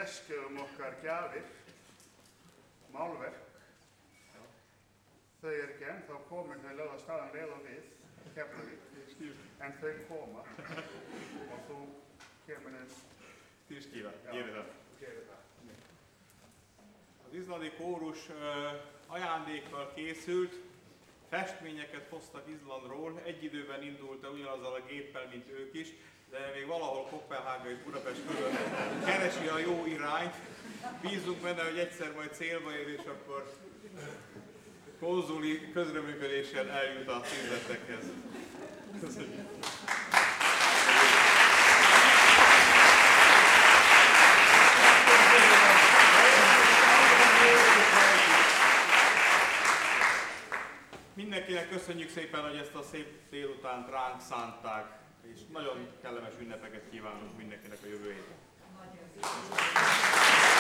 geskum okkar gjafir, málverk. Þau eru ekki ennþá komin, þau lögðu af stað leið og við, Keflavík, en þau koma og þú kemur inn. Tűzkíván, gyere ide. Gyere ide. Az izlandi kórus ajándékkal készült, festményeket hoztak Izlandról, egy időben indult ugyanazzal a géppel, mint ők is, de még valahol Koppenhága és Budapest között keresi a jó irányt. Bízunk benne, hogy egyszer majd célba ér, és akkor konzuli közreműködéssel eljut a címzettekhez. Köszönjük! Mindenkinek köszönjük szépen, hogy ezt a szép délutánt ránk szánták, és nagyon kellemes ünnepeket kívánunk mindenkinek a jövő héten.